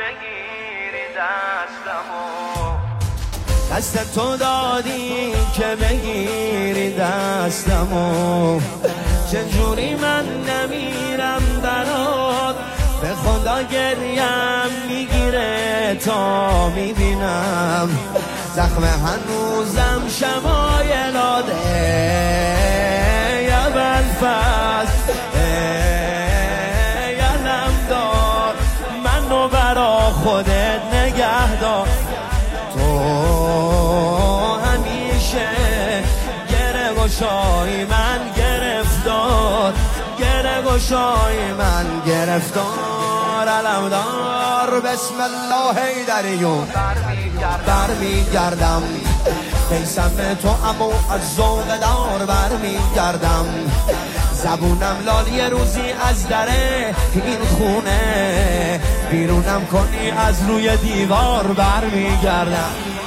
بگیری دستمو، دست تو دادی که بگیری دستمو، چجوری من نمیرم برات، به خدا گریم میگیره تا میبینم زخم هنوزم شمایلاده یا بلفست یا نمدار، منو برا خودت نگه دار، تو همیشه گره گشایی من گرفتار، گره گشایی من گرفتار، علمدار بسم الله حیدریون برمیگردم، قیسم تو امو از ذوق دار برمیگردم، زبونم لال یه روزی از دره این خونه بیرونم کنی از روی دیوار برمیگردم.